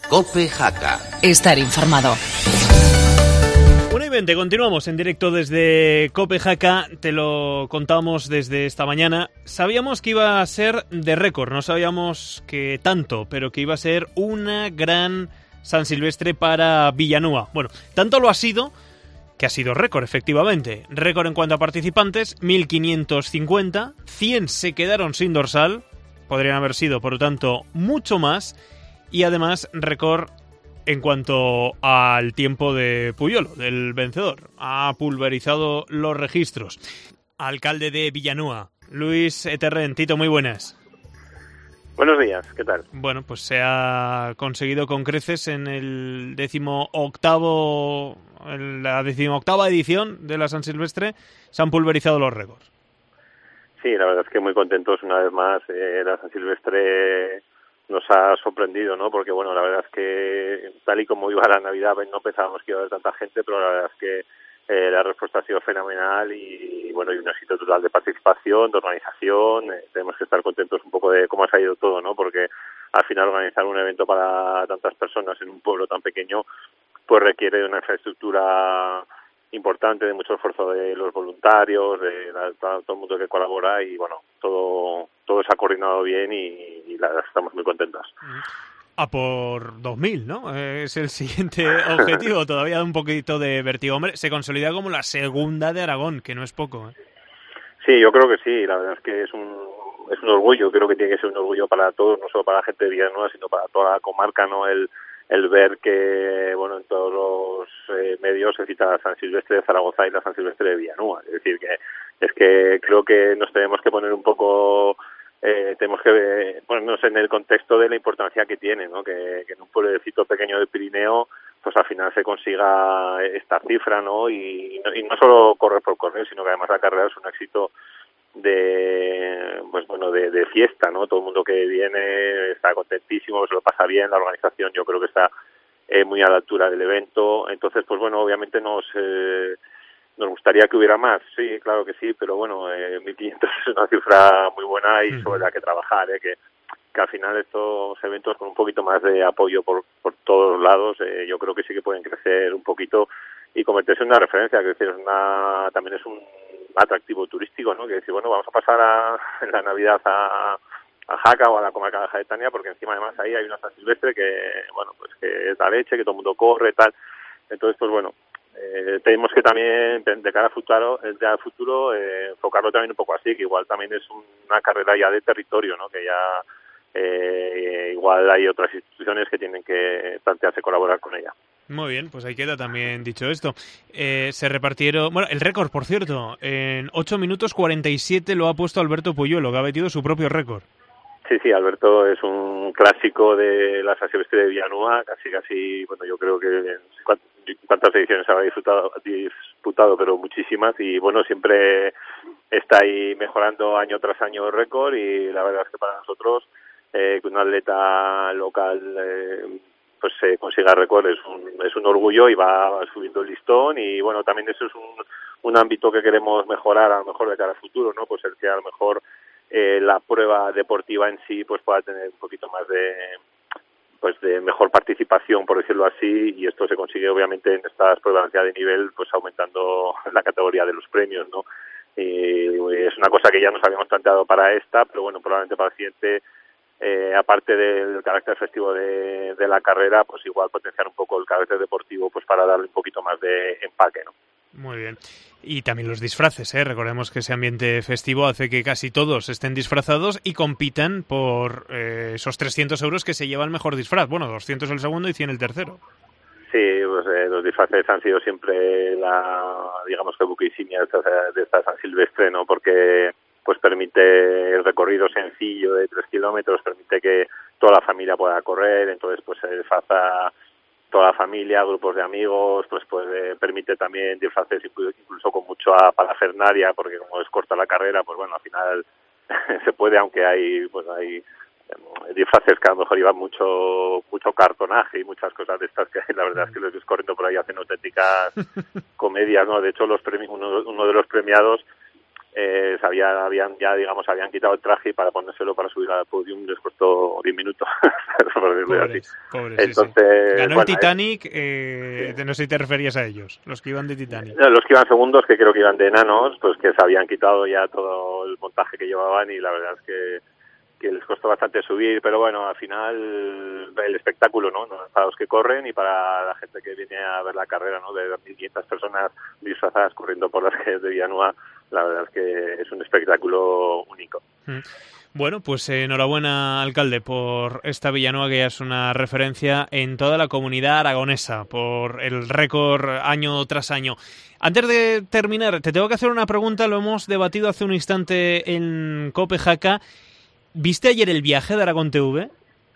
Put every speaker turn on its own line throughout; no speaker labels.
COPE Jaca.
Estar informado.
1:20, continuamos en directo desde COPE Jaca. Te lo contábamos desde esta mañana. Sabíamos que iba a ser de récord, no sabíamos que tanto, pero que iba a ser una gran San Silvestre para Villanueva. Bueno, tanto lo ha sido que ha sido récord, efectivamente. Récord en cuanto a participantes, 1.550, 100 se quedaron sin dorsal, podrían haber sido, por lo tanto, mucho más, y además récord en cuanto al tiempo de Puyolo, del vencedor. Ha pulverizado los registros. Alcalde de Villanueva, Luis Eterren. Tito, muy buenas.
Buenos días, ¿qué tal?
Bueno, pues se ha conseguido con creces en la 18ª edición de la San Silvestre, se han pulverizado los récords.
Sí, la verdad es que muy contentos una vez más. La San Silvestre nos ha sorprendido, ¿no? Porque, bueno, la verdad es que tal y como iba la Navidad, no pensábamos que iba a haber tanta gente, pero la verdad es que la respuesta ha sido fenomenal y bueno, y un éxito total de participación, de organización. Tenemos que estar contentos un poco de cómo ha salido todo, ¿no? Porque al final organizar un evento para tantas personas en un pueblo tan pequeño pues requiere de una infraestructura importante, de mucho esfuerzo de los voluntarios, de todo el mundo que colabora y bueno, todo se ha coordinado bien y la verdad estamos muy contentos.
A por 2000, ¿no? Es el siguiente objetivo. Todavía da un poquito de vértigo. Hombre, se consolida como la segunda de Aragón, que no es poco, ¿eh?
Sí, yo creo que sí. La verdad es que es un orgullo. Creo que tiene que ser un orgullo para todos, no solo para la gente de Villanueva, sino para toda la comarca, ¿no? El ver que, bueno, en todos los medios se cita la San Silvestre de Zaragoza y la San Silvestre de Villanueva. Es decir, que creo que nos tenemos que poner un poco... tenemos que ponernos en el contexto de la importancia que tiene, ¿no? Que en un pueblecito pequeño del Pirineo pues al final se consiga esta cifra, ¿no? Y no solo correr por correr, sino que además la carrera es un éxito de fiesta, ¿no? Todo el mundo que viene está contentísimo, se lo pasa bien, la organización yo creo que está muy a la altura del evento. Entonces, pues bueno, obviamente nos gustaría que hubiera más, sí, claro que sí, pero bueno, 1.500 es una cifra muy buena y sobre la que trabajar, que al final estos eventos con un poquito más de apoyo por todos lados, yo creo que sí que pueden crecer un poquito y convertirse en una referencia, que decir, también es un atractivo turístico, ¿no? Que decir, bueno, vamos a pasar en la Navidad a Jaca o a la comarca de Jaetania, porque encima además ahí hay una San Silvestre que, bueno, pues que es la leche, que todo el mundo corre, tal. Entonces, pues bueno, tenemos que también, de cara al futuro, enfocarlo también un poco así, que igual también es una carrera ya de territorio, ¿no? Que ya igual hay otras instituciones que tienen que plantearse colaborar con ella.
Muy bien, pues ahí queda también dicho esto. Se repartieron... Bueno, el récord, por cierto, en 8 minutos 47 lo ha puesto Alberto Puyuelo, que ha batido su propio récord.
Sí, Alberto es un clásico de la San Silvestre de Villanueva, casi, bueno, yo creo que cuántas ediciones habrá disputado, pero muchísimas, y bueno, siempre está ahí mejorando año tras año el récord, y la verdad es que para nosotros, que un atleta local pues consiga récord es un orgullo y va subiendo el listón, y bueno, también eso es un ámbito que queremos mejorar a lo mejor de cara al futuro, ¿no? Pues el que a lo mejor la prueba deportiva en sí pues pueda tener un poquito más de mejor participación, por decirlo así, y esto se consigue obviamente en estas pruebas ya de nivel, pues aumentando la categoría de los premios, ¿no? Y es una cosa que ya nos habíamos planteado para esta, pero bueno, probablemente para el siguiente, aparte del carácter festivo de la carrera, pues igual potenciar un poco el carácter deportivo, pues para darle un poquito más de empaque, ¿no?
Muy bien. Y también los disfraces, ¿eh? Recordemos que ese ambiente festivo hace que casi todos estén disfrazados y compitan por esos 300 euros que se lleva el mejor disfraz. Bueno, 200 el segundo y 100 el tercero.
Sí, pues los disfraces han sido siempre digamos que el buque insignia de esta San Silvestre, ¿no? Porque pues permite el recorrido sencillo de 3 kilómetros, permite que toda la familia pueda correr, entonces pues se disfraza toda la familia, grupos de amigos, pues permite también disfraces incluso con mucha parafernalia, porque como es corta la carrera, pues bueno, al final se puede, aunque hay disfraces que a lo mejor llevan mucho cartonaje y muchas cosas de estas que la verdad es que los que corriendo por ahí hacen auténticas comedias, ¿no? De hecho, uno de los premiados habían quitado el traje y para ponérselo para subir al podium les costó 10 minutos. por decirlo así.
Pobres,
entonces,
sí. Ganó
bueno,
el Titanic, no sé si te referías a ellos, los que iban de Titanic.
Los que iban segundos, que creo que iban de enanos, pues que se habían quitado ya todo el montaje que llevaban y la verdad es que les costó bastante subir, pero bueno, al final el espectáculo, ¿no? Para los que corren y para la gente que viene a ver la carrera, ¿no? De 1.500 personas disfrazadas corriendo por las calles de Villanueva, la verdad es que es un espectáculo único.
Bueno, pues enhorabuena, alcalde, por esta Villanueva que ya es una referencia en toda la comunidad aragonesa, por el récord año tras año. Antes de terminar, te tengo que hacer una pregunta, lo hemos debatido hace un instante en COPE Jaca. ¿Viste ayer el viaje de Aragón TV?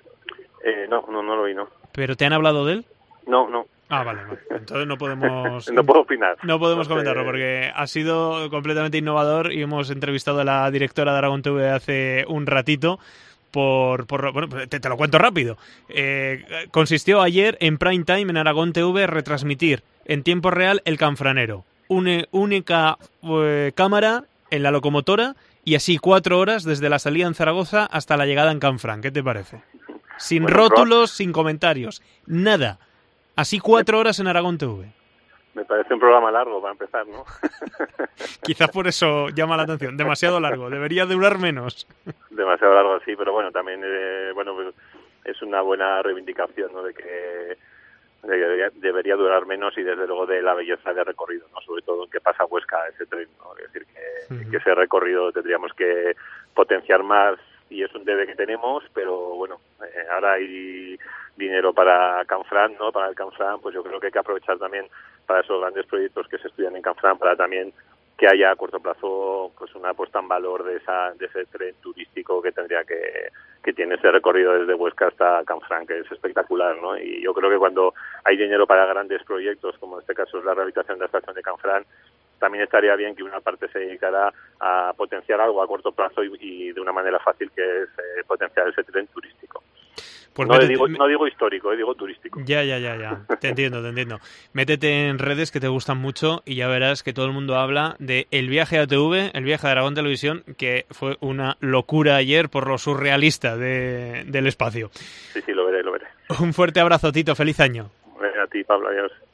No lo vi, no.
¿Pero te han hablado de él?
No.
Ah, vale. Entonces no podemos...
no puedo opinar.
No podemos comentarlo porque ha sido completamente innovador y hemos entrevistado a la directora de Aragón TV hace un ratito. Bueno, te lo cuento rápido. Consistió ayer en prime time en Aragón TV retransmitir en tiempo real el Canfranero. Una única cámara en la locomotora y así 4 horas desde la salida en Zaragoza hasta la llegada en Canfrán. ¿Qué te parece? Sin rótulos, sin comentarios, nada. Así 4 horas en Aragón TV.
Me parece un programa largo para empezar, ¿no?
Quizás por eso llama la atención. Demasiado largo. Debería durar menos.
Demasiado largo, sí, pero bueno, también pues es una buena reivindicación, ¿no? De que debería durar menos y desde luego de la belleza de recorrido, ¿no? Sobre todo en que pasa Huesca ese tren, ¿no? Es decir, que ese recorrido tendríamos que potenciar más y es un debe que tenemos, pero bueno, ahora hay dinero para Canfrán, ¿no? Para el Canfrán, pues yo creo que hay que aprovechar también para esos grandes proyectos que se estudian en Canfrán, para también que haya a corto plazo pues una puesta en valor de ese tren turístico que tendría que tiene ese recorrido desde Huesca hasta Canfrán, que es espectacular, ¿no? Y yo creo que cuando hay dinero para grandes proyectos, como en este caso es la rehabilitación de la estación de Canfrán, también estaría bien que una parte se dedicara a potenciar algo a corto plazo y de una manera fácil, que es potenciar ese tren turístico. Pues no digo histórico, digo turístico.
Ya. Te entiendo. Métete en redes que te gustan mucho y ya verás que todo el mundo habla de el viaje a ATV, el viaje de Aragón Televisión, que fue una locura ayer por lo surrealista del espacio.
Sí, lo veré.
Un fuerte abrazo, Tito. Feliz año.
A ti, Pablo. Adiós.